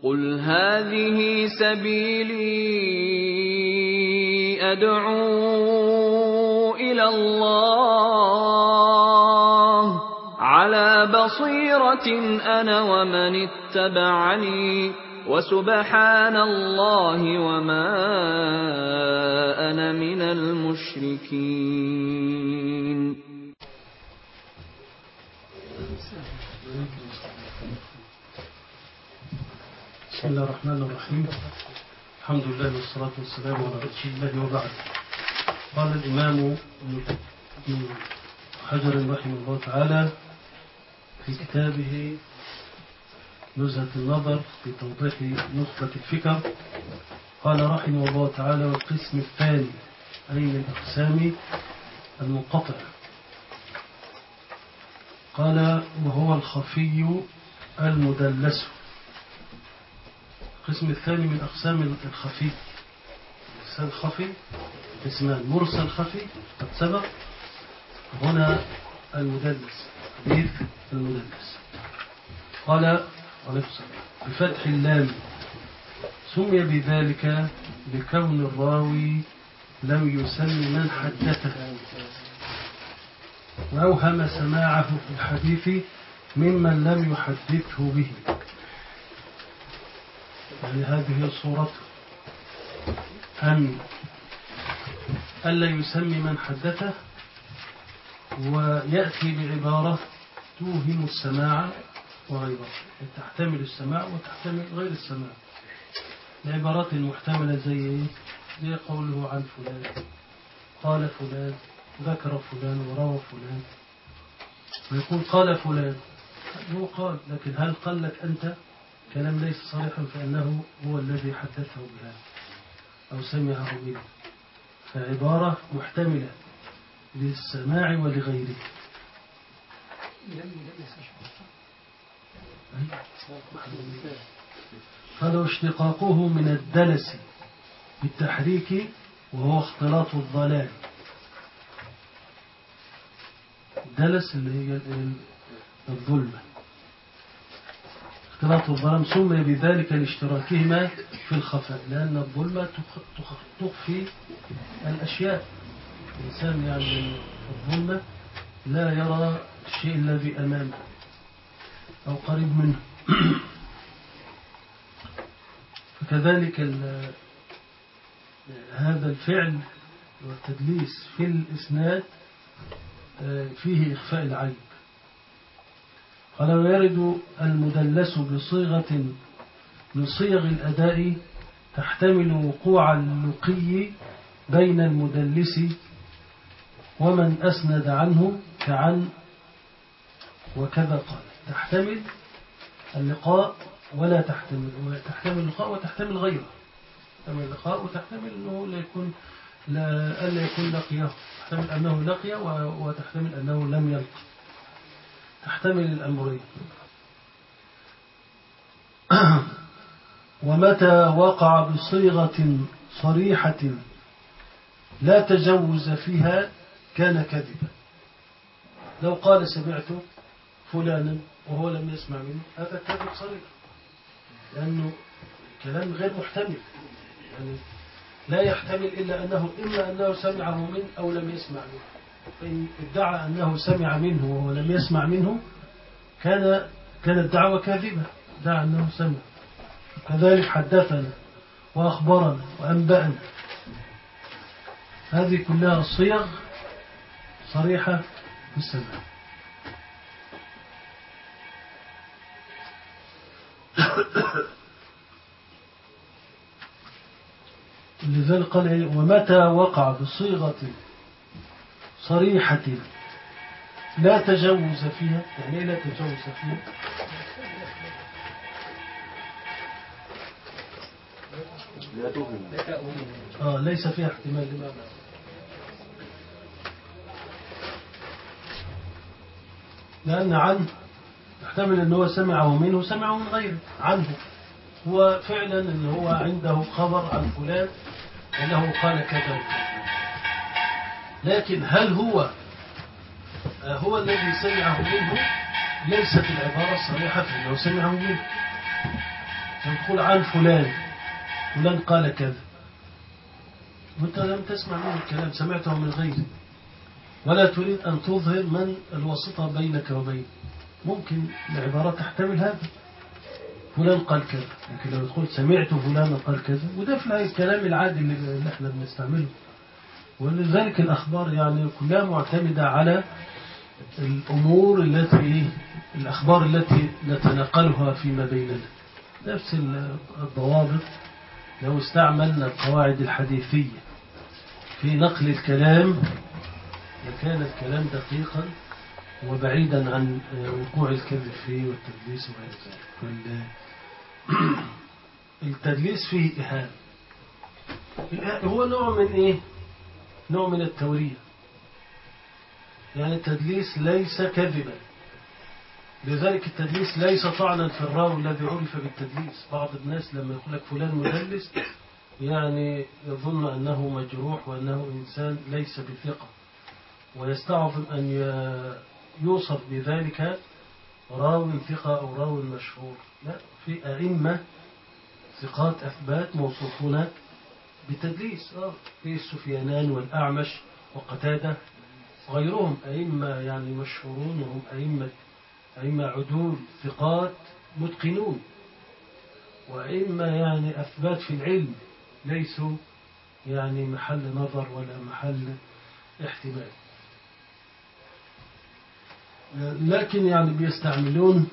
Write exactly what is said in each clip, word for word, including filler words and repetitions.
قُلْ هَٰذِهِ سَبِيلِي أَدْعُو إِلَى اللَّهِ ۚ عَلَىٰ بَصِيرَةٍ أَنَا وَمَنِ اتَّبَعَنِي ۖ وَسُبْحَانَ اللَّهِ وَمَا أَنَا مِنَ الْمُشْرِكِينَ. بسم الله الرحمن الرحيم. الحمد لله والصلاة والسلام على رسول الله وبعد. قال الإمام ابن حجر رحمه الله تعالى في كتابه نزهة النظر في توضيح نخبة الفكر، قال رحمه الله تعالى: والقسم الثاني أي من أقسام المنقطع، قال وهو الخفي المدلس. القسم الثاني من أقسام الخفي، الإنسان الخفي اسمان: مرسل خفي قد سبق، هنا المدلس، حديث المدلس. قال بفتح اللام سمي بذلك لكون الراوي لم يسمي من حدثه وأوهم سماعه في الحديث ممن لم يحدثه به، يعني هذه صورته، أن ألا يسمي من حدثه ويأتي بعبارة توهم السماع وغيره، تحتمل السماع وتحتمل غير السماع. العبارات المحتملة زي زي قوله عن فلان، قال فلان، ذكر فلان، وروى فلان، ويقول قال فلان، هو قال، لكن هل قال لك أنت؟ كلام ليس صريحا فإنه هو الذي حدثه بها أو سمعه منه، فعبارة محتملة للسماع ولغيره. قال واشتقاقه من الدلس بالتحريك وهو اختلاط الضلال. الدلس اللي هي الظلمة، اختلاط الظلام سمي بذلك لاشتراكهما في الخفاء، لأن الظلمة تخفي الأشياء. الإنسان يعني الظلمة لا يرى الشيء الذي أمامه أو قريب منه. فكذلك هذا الفعل والتدليس في الإسناد فيه إخفاء العيب. قال ويرد المدلس بصيغة من صيغ الأداء تحتمل وقوع اللقي بين المدلس ومن أسند عنه كعن وكذا. قال تحتمل اللقاء ولا تحتمل، وتحتمل اللقاء وتحتمل غيره، تحتمل اللقاء وتحتمل أنه لا يكون لا ألا يكون لقيه، تحتمل أنه لقي وتحتمل أنه لم يلق، تحتمل الأمرين. ومتى وقع بصيغة صريحة لا تجوز فيها كان كذبا. لو قال سمعت فلانا وهو لم يسمع منه، هذا كذب صريح، لأنه كلام غير محتمل، يعني لا يحتمل إلا أنه إما أنه سمعه منه أو لم يسمع منه. فإن ادعى أنه سمع منه وهو لم يسمع منه كان كانت دعوة كاذبة، ادعى أنه سمع. كذلك حدثنا وأخبرنا وأنبأنا، هذه كلها صيغ صريحة في السماع. لذلك قال ومتى وقع بصيغة صريحة لا تجوز فيها، يعني لا تجوز فيها، آه ليس فيها احتمال لمعنى، لأن عنه تحتمل أنه سمعه منه سمعه من غيره عنه، هو فعلا أنه هو عنده خبر عن فلان أنه قال كذا، لكن هل هو هو الذي سمعه منه؟ ليست العبارة الصريحة في أنه سمعه منه، تقول عن فلان فلان قال كذا، وانت لم تسمع منه الكلام، سمعته من غيره، ولا تريد أن تظهر من الواسطة بينك وبين. ممكن العبارة تحتمل هذا، فلان قال كذا، لكن لو تقول سمعت فلان قال كذا، وده في الكلام العادي اللي احنا بنستعمله. ولذلك الأخبار يعني كلها معتمدة على الأمور التي الأخبار التي نتناقلها فيما بيننا. نفس الضوابط لو استعملنا القواعد الحديثية في نقل الكلام لكان الكلام دقيقا وبعيدا عن وقوع الكذب فيه والتدليس وغير ذلك. التدليس فيه إهانة، هو نوع من إيه؟ نوع من التورية. يعني التدليس ليس كذبا، لذلك التدليس ليس طعنا في الراوي الذي عرف بالتدليس. بعض الناس لما يقول لك فلان مدلس يعني يظن أنه مجروح وأنه إنسان ليس بثقة، ويستعظم أن يوصف بذلك راوي ثقة أو راوي مشهور. لا، في أئمة ثقات أثبات موصوفون بالتدليس، في السفيانان والأعمش وقتادة وغيرهم، أئمة يعني مشهورون، وهم أئمة أئمة عدول ثقات متقنون، وأئمة يعني أثبات في العلم، ليسوا يعني محل نظر ولا محل احتمال. لكن يعني بيستعملون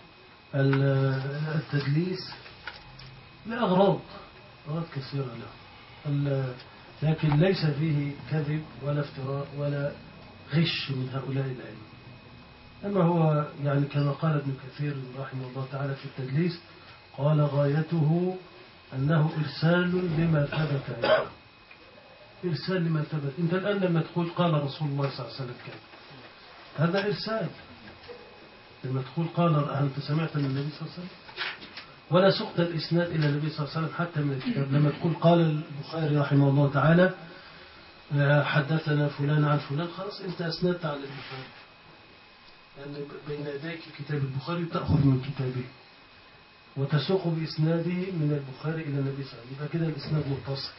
التدليس لأغراض أغراض كثيرة له، لكن ليس فيه كذب ولا افتراء ولا غش من هؤلاء الأئمة. أما هو يعني كما قال ابن كثير رحمه الله تعالى في التدليس، قال غايته أنه إرسال لما ثبت عنده. إرسال لما ثبت. أنت الآن لما تقول قال رسول الله صلى الله عليه وسلم كذا، هذا إرسال. لما تقول قال أنت سمعت من النبي صلى الله عليه وسلم، ولا سقط الإسناد إلى النبي صلى الله عليه وسلم حتى من الكتاب. لما تقول قال البخاري رحمه الله تعالى حدثنا فلان عن فلان، خلاص أنت أسندت على البخاري، لأن يعني بين يديك كتاب البخاري تأخذ من كتابه وتسوق بإسناده من البخاري إلى النبي صلى الله عليه وسلم، يبقى كده الإسناد متصل.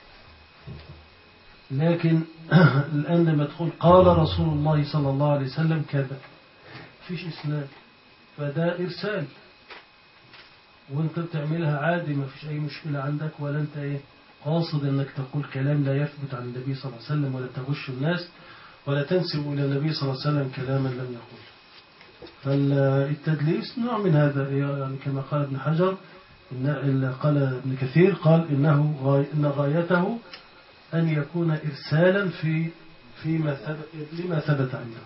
لكن الآن لما تقول قال رسول الله صلى الله عليه وسلم كذا، فيش إسناد، فده إرسال، وانت بتعملها عادي، ما فيش أي مشكلة عندك، ولا انت ايه قاصد انك تقول كلام لا يثبت عن النبي صلى الله عليه وسلم، ولا تغش الناس، ولا تنسب إلى النبي صلى الله عليه وسلم كلاما لم يقل. فالتدليس نوع من هذا، يعني كما قال ابن حجر، إن قال ابن كثير قال إنه غاية إن غايته أن يكون إرسالا في فيما ثبت لما ثبت عنده.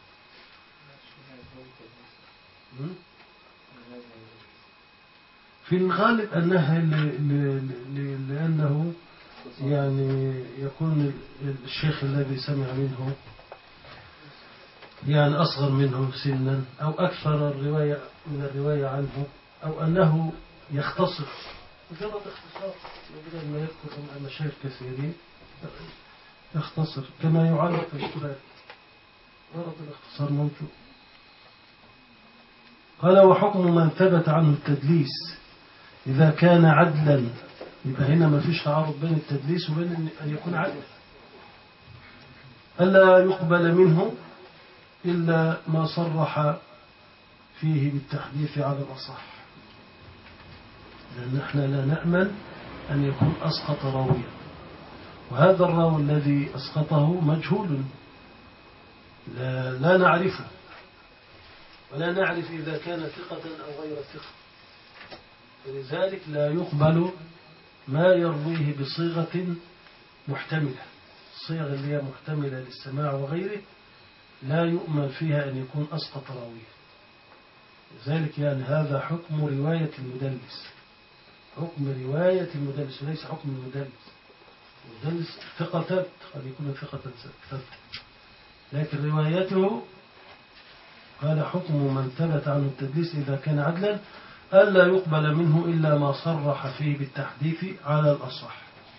في الغالب أنها لأنه يعني يكون الشيخ الذي سمع منه يعني أصغر منه سنا، أو أكثر الرواية من الرواية عنه، أو أنه يختصر مجرد اختصار، بدل ما يذكر مشايخ كثيرين يختصر كما يعرف في الكتاب، ورد الاختصار موجود. قال وحكم من ثبت عنه التدليس إذا كان عدلا، يبقى هنا ما فيش تعارض بين التدليس وبين أن يكون عدلا، ألا يقبل منه إلا ما صرح فيه بالتحديث على الأصح، لأن احنا لا نأمن أن يكون أسقط راويا، وهذا الراوي الذي أسقطه مجهول، لا, لا نعرفه، ولا نعرف إذا كان ثقة أو غير ثقة، فلذلك لا يقبل ما يرويه بصيغة محتملة. الصيغ اللي هي محتملة للسماع وغيره لا يؤمن فيها أن يكون أسقط راويه. لذلك يعني هذا حكم رواية المدلس، حكم رواية المدلس وليس حكم المدلس. المدلس ثقة ثبت، قد يكون ثقة ثبت، لكن روايته قال حكم من ثبت عنه التدليس إذا كان عدلا ألا يقبل منه إلا ما صرح فيه بالتحديث على الأصح.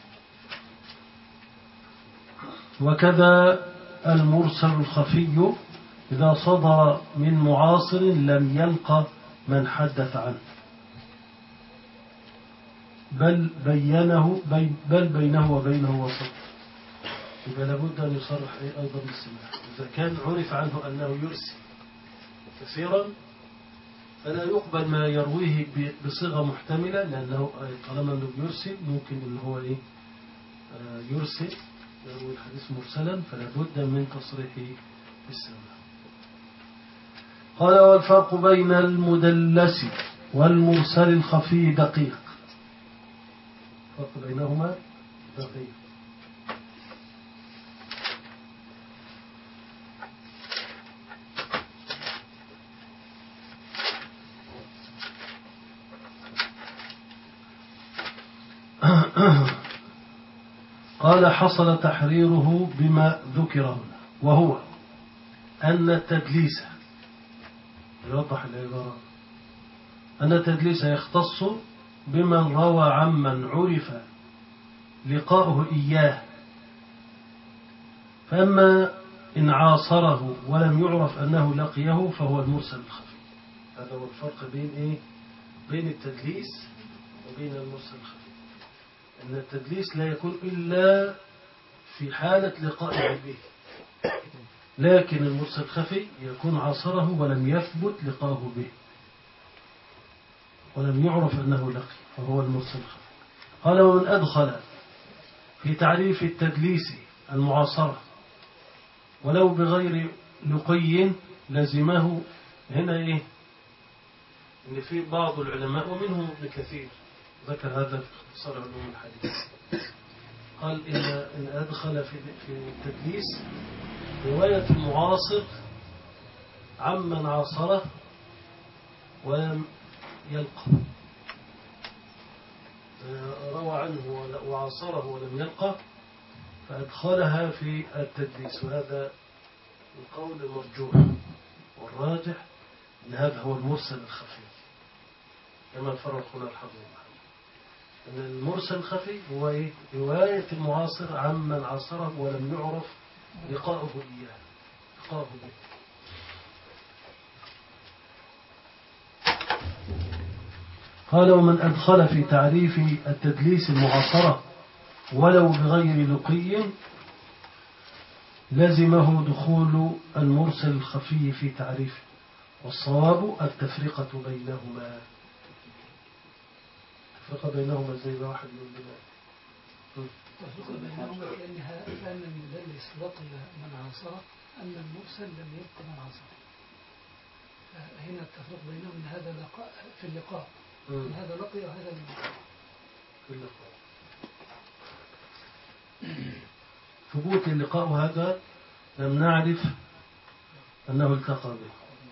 وكذا المرسل الخفي إذا صدر من معاصر لم يلقى من حدث عنه. بل بينه بي بل بينه وبينه وسط. يبقى لابد أن يصرح أيضا بالسماع. إذا كان عرف عنه أنه يرسل كثيرا فلا يقبل ما يرويه بصيغة محتملة، لأنه طالما أنه يرسل ممكن أنه هو إيه يرسل يروي الحديث مرسلا، فلا بد من تصريحه بالسماع. قال والفرق بين المدلس والمرسل الخفي دقيق. الفرق بينهما دقيق. قال حصل تحريره بما ذكر هنا، وهو أن التدليس، يوضح العبارة، أن التدليس يختص بمن روى عمن عرف لقاؤه إياه، فأما إن عاصره ولم يعرف أنه لقيه فهو المرسل الخفي. هذا هو الفرق بين إيه؟ بين التدليس وبين المرسل الخفي. أن التدليس لا يكون إلا في حالة لقائه به، لكن المرسل الخفي يكون عاصره ولم يثبت لقاؤه به ولم يعرف أنه لقي، فهو المرسل الخفي. قال ومن أدخل في تعريف التدليس المعاصرة ولو بغير لقي لزمه. هنا إيه؟ إن في بعض العلماء ومنهم ابن كثير ذكر هذا في اختصار علوم الحديث، قال إن, إن أدخل في التدليس رواية المعاصر عمن عاصره ولم يلقى، روى عنه وعاصره ولم يلقى فأدخلها في التدليس، وهذا القول مرجوح، والراجح أن هذا هو المرسل الخفي كما فرق هنا الحافظ أن المرسل الخفي هو إيه؟ رواية المعاصر عمن عاصره ولم يعرف لقاؤه إياه لقاؤه به. قال ومن أدخل في تعريف التدليس المعاصرة ولو بغير لقي لزمه دخول المرسل الخفي في تعريفه، والصواب التفرقة بينهما. التفرقة بينهما زي ما واحد يقول لنا التفرقة بينهما لأنها كان المدلس لقي من عاصره أن المرسل لم يبق من عاصره، فهنا التفرق بينهم أن هذا لقاء في اللقاء، أن هذا لقي وهذا لم يلقى في اللقاء. ثبوت اللقاء هذا لم نعرف أنه التقى به.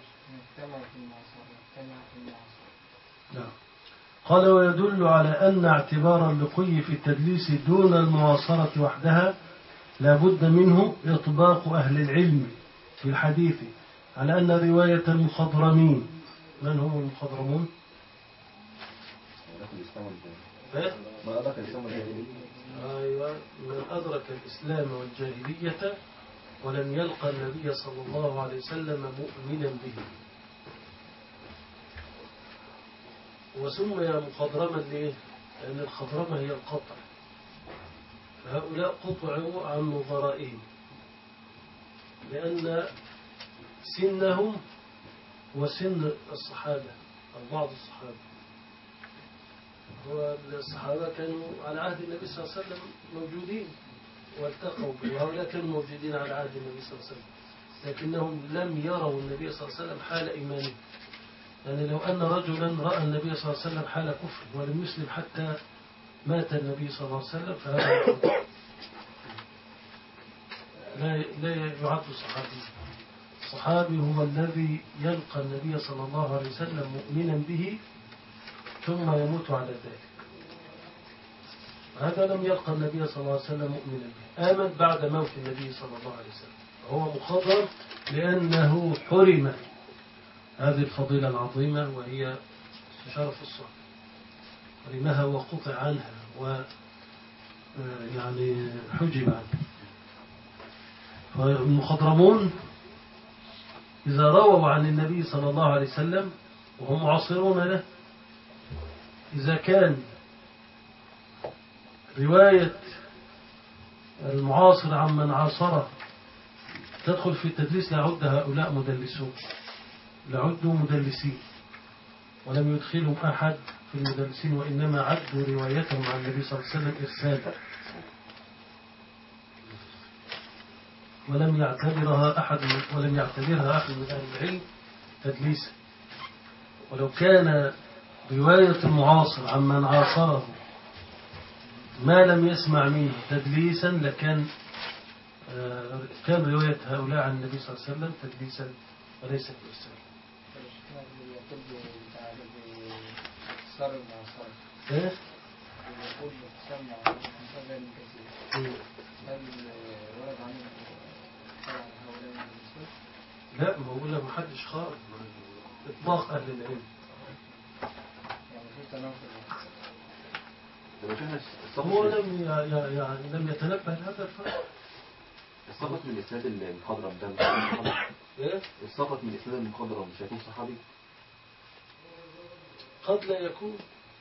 لا. قال ويدل على أن اعتبار اللقي في التدليس دون المعاصرة وحدها لا بد منه إطباق أهل العلم في الحديث على أن رواية المخضرمين. من هم المخضرمون؟ ما أدرك الإسلام والجاهلية. أيوة، من أدرك الإسلام والجاهلية ولم يلقى النبي صلى الله عليه وسلم مؤمنا به. وسمي مخضرما ليه؟ لأن الخضرمة هي القطع، فهؤلاء قطعوا عن نظرائهم لأن سنهم وسن الصحابة أو بعض الصحابة، والصحابة كانوا على عهد النبي صلى الله عليه وسلم موجودين والتقوا به، وهؤلاء كانوا موجودين على عهد النبي صلى الله عليه وسلم لكنهم لم يروا النبي صلى الله عليه وسلم حال إيمانه. يعني لو أن رجلا رأى النبي صلى الله عليه وسلم حال كفر ولم يسلم حتى مات النبي صلى الله عليه وسلم فهذا لا لا يعد صحابي. الصحابي هو الذي يلقى النبي صلى الله عليه وسلم مؤمنا به ثم يموت على ذلك. هذا لم يلقى النبي صلى الله عليه وسلم مؤمنا به، آمن بعد موت النبي صلى الله عليه وسلم، فهو مخضر لأنه حرم هذه الفضيلة العظيمة وهي شرف الصحبة، حرمها وقطع عنها و يعني حجب عنها. فالمخضرمون إذا رووا عن النبي صلى الله عليه وسلم وهم معاصرون له، إذا كان رواية المعاصر عمن عاصره تدخل في التدليس لعد هؤلاء مدلسون، لعدوا مدلسين، ولم يدخلهم أحد في المدلسين، وإنما عدوا روايتهم عن النبي صلى الله عليه وسلم إرسالا، ولم يعتبرها أحد ولم يعتبرها أحد من أهل العلم تدليسا. ولو كان رواية المعاصر عمن عاصره ما لم يسمع منه تدليسا لكان كان رواية هؤلاء عن النبي صلى الله عليه وسلم تدليسا وليس بإرسال. ايه؟ لا، ما هو ما حدش خارج إطلاق أهل العلم. هو لم يعني لم يتنبه لهذا الفرق. السقط من إسناد المخضرم ده ايه؟ السقط من إسناد المخضرم مش هيكون صحابي؟ قد لا يكون.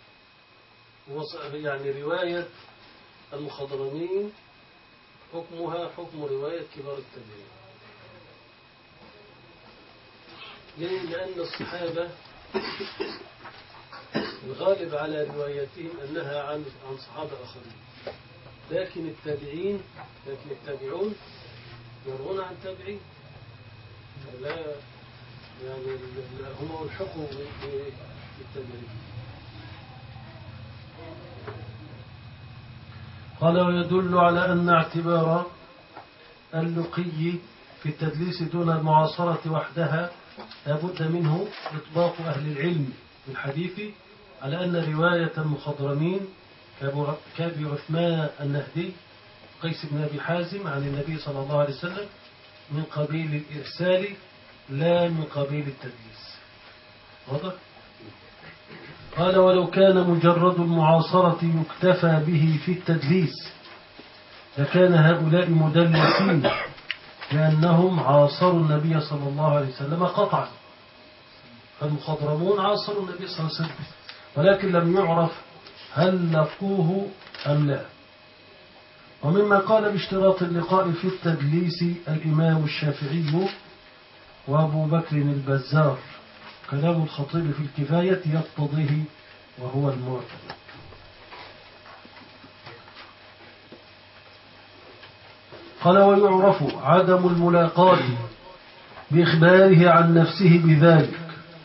يعني رواية المخضرمين حكمها حكم رواية كبار التابعين. ليه؟ لأن الصحابة الغالب على روايتهم أنها عن عن صحابة آخرين، لكن التابعين لكن التابعون يروون عن تابعين، لا يعني هم الحكم بالتابعين. قال ويدل على أن اعتبار اللقي في التدليس دون المعاصرة وحدها لابد منه إطلاق أهل العلم بالحديث على أن رواية المخضرمين كابي عثمان النهدي قيس بن أبي حازم عن النبي صلى الله عليه وسلم من قبيل الإرسال لا من قبيل التدليس. واضح؟ قال ولو كان مجرد المعاصرة يكتفى به في التدليس لكان هؤلاء مدلسين لأنهم عاصروا النبي صلى الله عليه وسلم قطعا، فالمخضرمون عاصروا النبي صلى الله عليه وسلم ولكن لم يعرف هل لقوه أم لا. ومما قال باشتراط اللقاء في التدليس الإمام الشافعي وأبو بكر البزار، كلام الخطيب في الكفاية يقتضيه وهو المعتمد. قال ويعرف عدم الملاقاة بإخباره عن نفسه بذلك.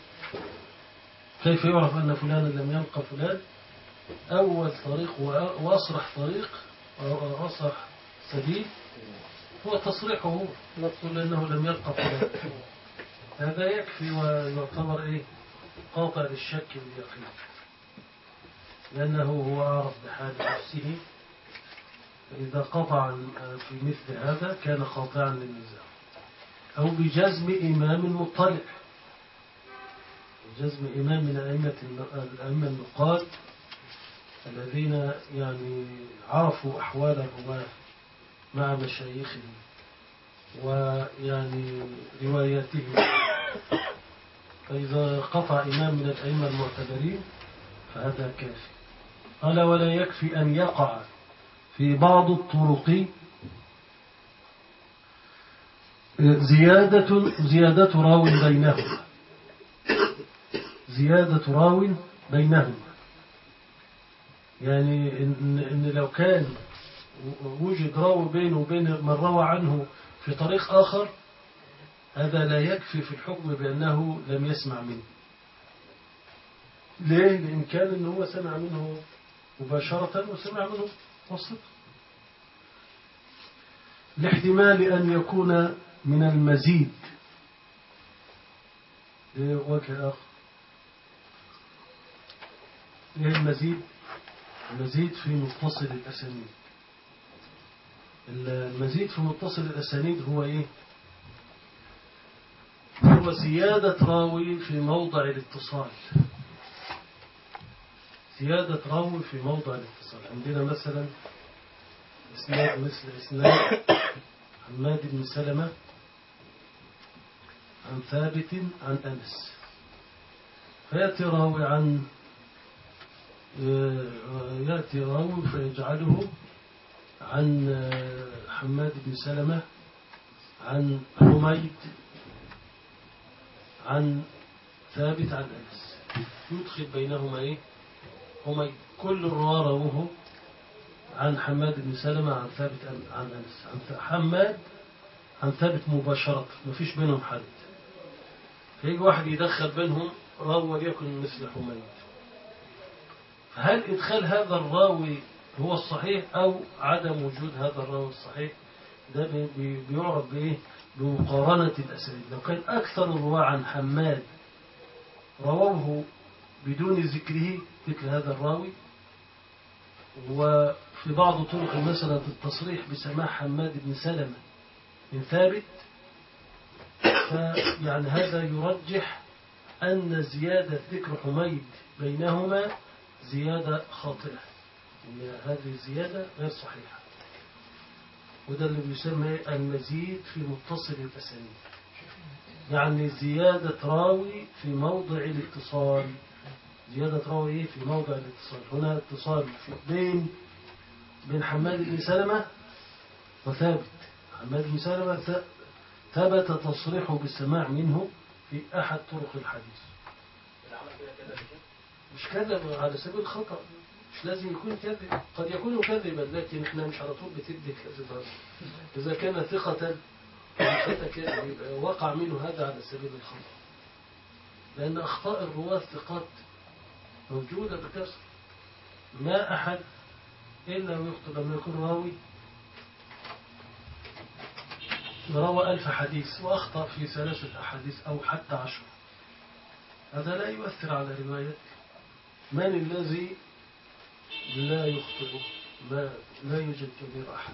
كيف يعرف أن فلانا لم يلقى فلان؟ أول طريق وأصرح طريق وأصرح سبيل هو تصريحه، نقول أنه لم يلقى فلان، هذا يكفي ويعتبر إيه؟ قاطع للشك باليقين، لأنه هو أعرف بحال نفسه، فإذا قطع في مثل هذا كان قاطعا للنزاع. أو بجزم إمام مطلع، جزم إمام من الأئمة النقاد الذين يعني عرفوا أحوال الرواة مع مشايخهم ويعني رواياتهم، فإذا قطع إمام من الأئمة المعتبرين فهذا كافي. قال ولا يكفي أن يقع في بعض الطرق زيادة زيادة راو بينهما زيادة راو بينهما يعني إن, إن لو كان وجد راو بينه وبين من روى عنه في طريق آخر هذا لا يكفي في الحكم بأنه لم يسمع منه. ليه؟ لإن كان إنه هو سمع منه مباشرة وسمع منه وسط، لاحتمال أن يكون من المزيد. وجه آخر إيه المزيد؟ المزيد في متصل الأسانيد. المزيد في متصل الأسانيد هو إيه؟ هو زيادة راوي في موضع الاتصال، زيادة راوي في موضع الاتصال. عندنا مثلا إسناد مثل إسناد حماد بن سلمة عن ثابت عن أنس، فيأتي راوي عن يأتي راوي فيجعله عن حماد بن سلمة عن حميد عن ثابت عن أنس، يدخل بينهما إيه؟ حميد. كل الرواة رووه عن حماد بن سلمة عن ثابت عن أنس، عن حماد عن ثابت مباشرة، ما فيش بينهم حد. فيجي واحد يدخل بينهم راوي وليكن مثل حميد، فهل إدخال هذا الراوي هو الصحيح أو عدم وجود هذا الراوي الصحيح؟ ده بي- بيعرف بإيه؟ بمقارنة الأسانيد. لو كان أكثر الرواة عن حماد رووه بدون ذكره ذكر هذا الراوي، وفي بعض طرق مثلا التصريح بسماع حماد بن سلمة من ثابت، فيعني هذا يرجح أن زيادة ذكر حميد بينهما زيادة خاطئة، أن هذه الزيادة غير صحيحة. وده اللي بيسمى المزيد في متصل الأسانيد، يعني زيادة راوي في موضع الاتصال. زيادة راوي في موضع الاتصال، هنا اتصال في بين بين حماد بن سلمة وثابت. حماد بن سلمة ثبت تصريحه بالسماع منه في أحد طرق الحديث. مش كذب على سبيل الخطأ، مش لازم يكون كذب، قد يكون كذبا، لكن احنا مش على طول بتدي كذب. إذا كان ثقة يبقى وقع منه هذا على سبيل الخطأ، لأن أخطاء الرواة الثقات موجودة بكثرة. ما أحد إلا ويخطئ لما يكون راوي روى ألف حديث وأخطأ في ثلاثة أحاديث أو حتى عشر، هذا لا يؤثر على روايته. من الذي لا يخطئ؟ ما لا يوجد كبير أحد.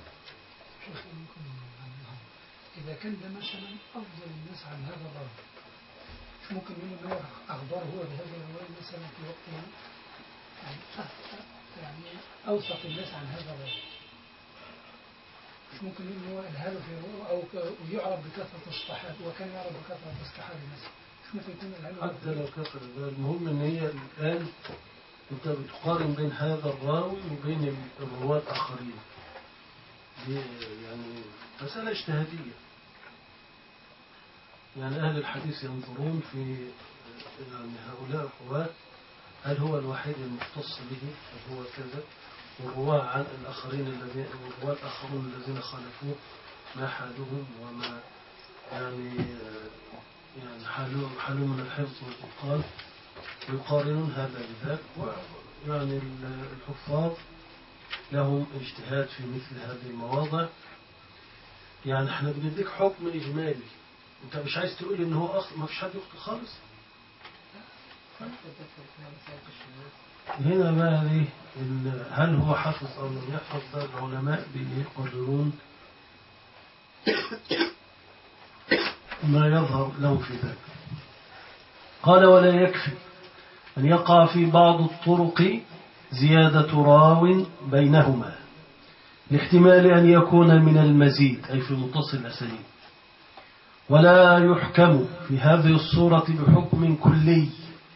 إذا كان ده مثلا أفضل الناس عن هذا الرجل، مش ممكن منه ما أخباره هو بهذا الرواية مثلا في وقتها، يعني يعني أوثق الناس عن هذا الرجل، مش ممكن منه هو الهاله في رواية أو يعرف بكثرة الصحابة، وكان يعرف بكثرة الصحابة مثلا، مش ممكن يكون الهاله حتى لو كثر. المهم إن هي الآن أنت بتقارن بين هذا الراوي وبين الرواة الآخرين، يعني مسألة اجتهادية. يعني أهل الحديث ينظرون في يعني هؤلاء الرواة، هل هو الوحيد المختص به، هل هو كذا، والرواة عن الآخرين الذين والرواة الآخرون الذين خالفوه ما حالهم وما يعني يعني حالهم حالهم من الحفظ والإتقان، ويقارنون هذا بذاك. ويعني الحفاظ لهم اجتهاد في مثل هذه المواضع. يعني احنا بنديك حكم إجمالي، انت مش عايز تقول ان هو اخطأ، ما فيش حد يخطئ خالص. هنا بقى ليه هل هو حفظ او لم يحفظ؟ ده العلماء بيقررون ما يظهر له في ذلك. قال ولا يكفي أن يقع في بعض الطرق زيادة راو بينهما لاحتمال أن يكون من المزيد، أي في متصل الأسانيد، ولا يحكم في هذه الصورة بحكم كلي.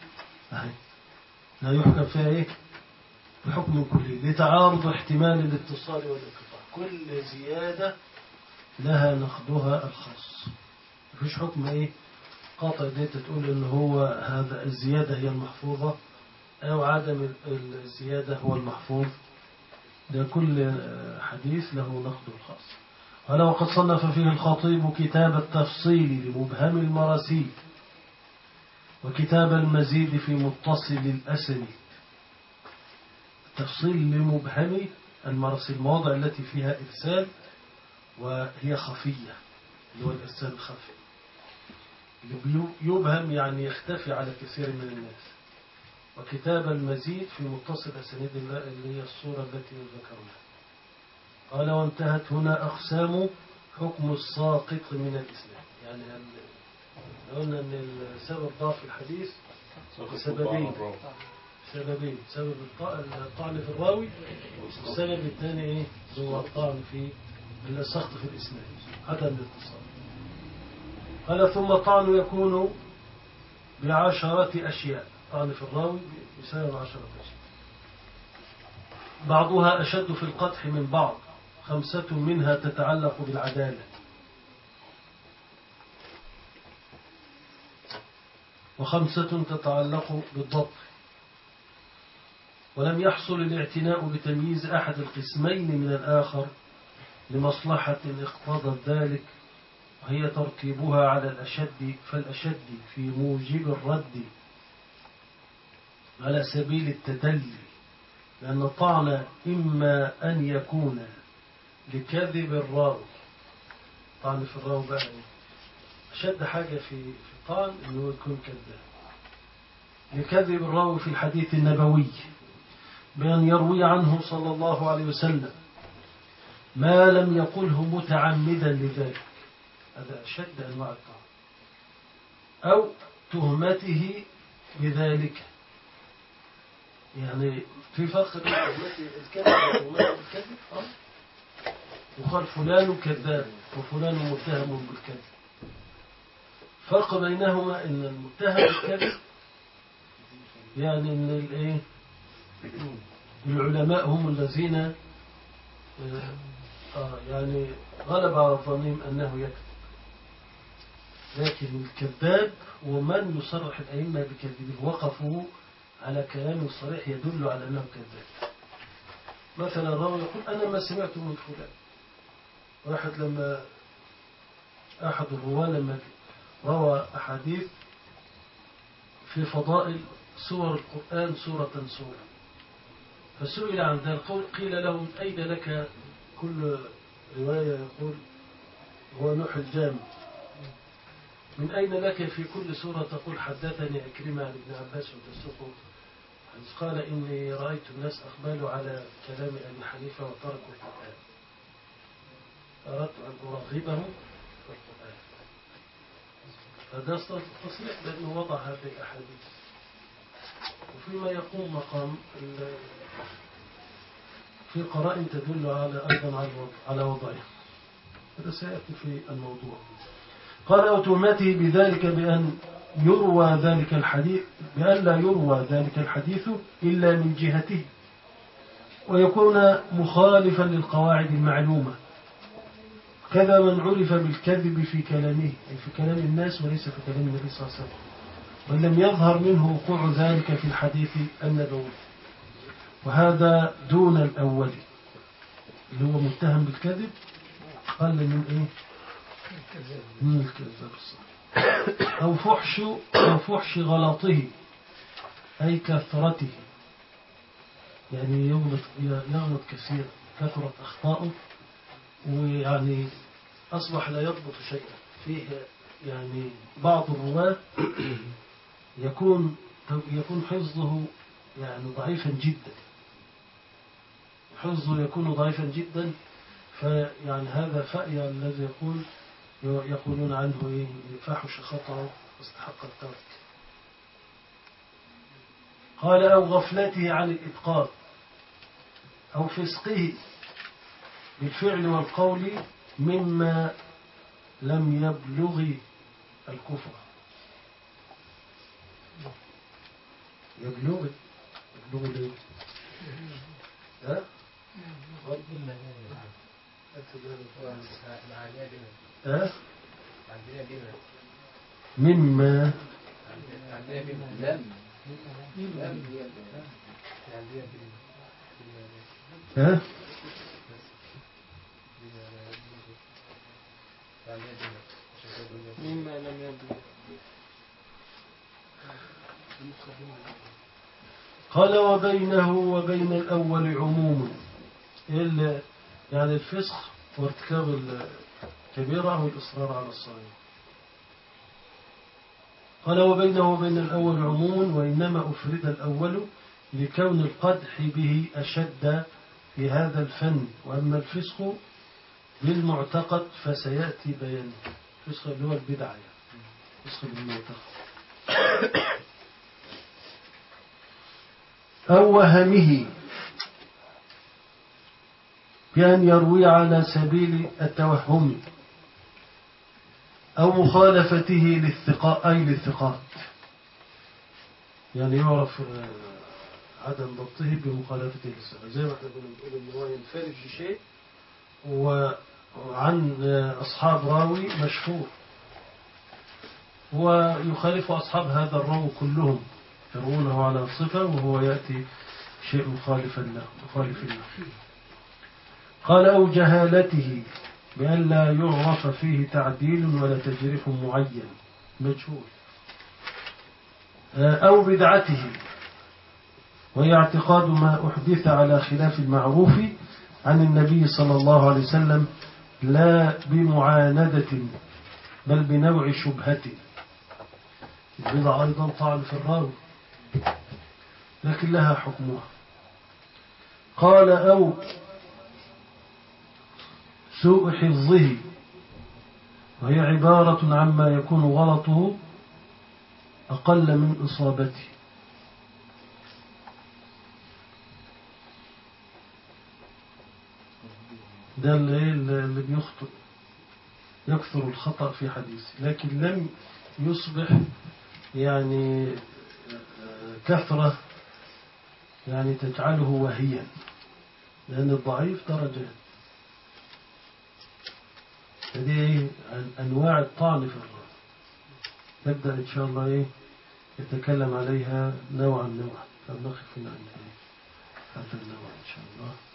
لا يحكم فيها إيه؟ بحكم كلي لتعارض احتمال الاتصال والانقطاع. كل زيادة لها نقدها الخاص، مفيش حكم إيه؟ قاطع ديت تقول إن هو هذا الزيادة هي المحفوظة أو عدم الزيادة هو المحفوظ. ده كل حديث له نقد الخاص. قال وقد صنف فيه الخطيب كتاب التفصيل لمبهم المراسيل، وكتاب المزيد في متصل الأسانيد. التفصيل لمبهم المراسيل، المواضع التي فيها إرسال وهي خفية، اللي هو الإرسال الخفي يبهم يعني يختفي على كثير من الناس. وكتاب المزيد في متصل أسانيد اللي هي الصورة التي ذكرناها. قال وانتهت هنا أقسام حكم الساقط من الإسلام. يعني قلنا أن السبب ضعف الحديث سببين سببين سبب الطعن في الراوي، والسبب الثاني إيه؟ هو الطعن في السقط في الإسلام، عدم الاتصال. قال ثم الطعن يكون بعشرة أشياء. طعن في الراوي بسبب عشرة أشياء. بعضها أشد في القدح من بعض، خمسة منها تتعلق بالعدالة، وخمسة تتعلق بالضبط. ولم يحصل الاعتناء بتمييز أحد القسمين من الآخر لمصلحة اقتضت ذلك، وهي ترتيبها على الأشد فالأشد في موجب الرد على سبيل التدلي، لأن الطعن إما أن يكون لكذب الراوي، طعن في الراوي بقى أشد حاجة في في الطعن أنه يكون كذاب، لكذب الراوي في الحديث النبوي بأن يروي عنه صلى الله عليه وسلم ما لم يقله متعمدا لذلك، هذا أشد أنواع الطعن، أو تهمته بذلك. يعني في فرق بين تهمته الكذب وتهمته بالكذب. أه؟ وقال فلان كذاب وفلان متهم بالكذب، فرق بينهما ان المتهم بالكذب يعني ان الايه العلماء هم الذين آه يعني غلب على ظنهم انه يكذب، لكن الكذاب ومن يصرح الائمه بكذبه وقفوا على كلام صريح يدل على انه كذاب. مثلا الراوي يقول انا ما سمعت من فلان، واحد لما أحد الرواة لما روى أحاديث في فضائل سور القرآن سورة سورة، فسئل عن ذلك قيل له أين لك كل رواية، يقول هو نوح الجامع، من أين لك في كل سورة تقول حدثني أكرمة عن ابن عباس وتسوقه، قال إني رأيت الناس أقبلوا على كلام أبي حنيفة وتركوا القرآن، أردت أن أرغبهم في القرآن. هذا تصريح بأنه وضع هذه الأحاديث، وفيما يقوم مقام في قرائن تدل على أيضا على وضعه، هذا سيأتي في الموضوع. قال وتهمته بذلك بأن يروى ذلك الحديث بأن لا يروى ذلك الحديث إلا من جهته، ويكون مخالفا للقواعد المعلومة، كذا من عرف بالكذب في كلامه أي في كلام الناس وليس في كلام النبي صلى الله عليه وسلم، وإن لم يظهر منه وقوع ذلك في الحديث النبوي، وهذا دون الأول اللي هو متهم بالكذب قال من إيه من الكذاب الصحيح، أو فحش أو فحش غلطه أي كثرته، يعني يغلط يغلط كثيرا، كثرت أخطاؤه ويعني أصبح لا يضبط شيئا فيه. يعني بعض الرواة يكون يكون حفظه يعني ضعيفا جدا، حفظه يكون ضعيفا جدا، فيعني هذا فأي الذي يقول يقولون عنه إيه فحش خطأه واستحق الترك. قال أو غفلته عن الإتقان أو فسقه بالفعل والقول مما لم يبلغ الكفر. يبلغ يبلغ ليه؟ ها؟ ها؟ مما ها؟ مما لم يبلغ. قال وبينه وبين الأول عموم، إلا يعني الفسق وارتكاب الكبيرة أو الإصرار على الصغير. قال وبينه وبين الأول عموم، وإنما أفرد الأول لكون القدح به أشد في هذا الفن، وأما الفسق للمعتقد فسيأتي بيانه. الفسق اللي هو البدعة، الفسق للمعتقد أو وهمه بأن يروي على سبيل التوهم أو مخالفته للثقاء أي للثقات، يعني يعرف عدم ضبطه بمخالفته للسنة، زي ما احنا بنقول إن هو ينفرد بشيء وعن أصحاب راوي مشهور ويخالف أصحاب هذا الراوي كلهم يرونه على صفة وهو يأتي شيء مخالفا له مخالف له. قال أو جهالته بأن لا يعرف فيه تعديل ولا تجريح معين مجهول، أو بدعته وهي اعتقاد ما أحدث على خلاف المعروف عن النبي صلى الله عليه وسلم لا بمعاندة بل بنوع شبهة. البدعة أيضا طعن في الراوي لكن لها حكمها. قال أو سوء حفظه وهي عبارة عما يكون غلطه أقل من إصابته. ده اللي بيخطئ يكثر الخطأ في حديثه لكن لم يصبح يعني كثرة يعني تجعله وهيا، لأن الضعيف درجات. هذه أنواع الطعن في الرأي نبدأ إن شاء الله إيه يتكلم عليها نوعا نوعا، فنقف هنا عند هذا النوع إن شاء الله.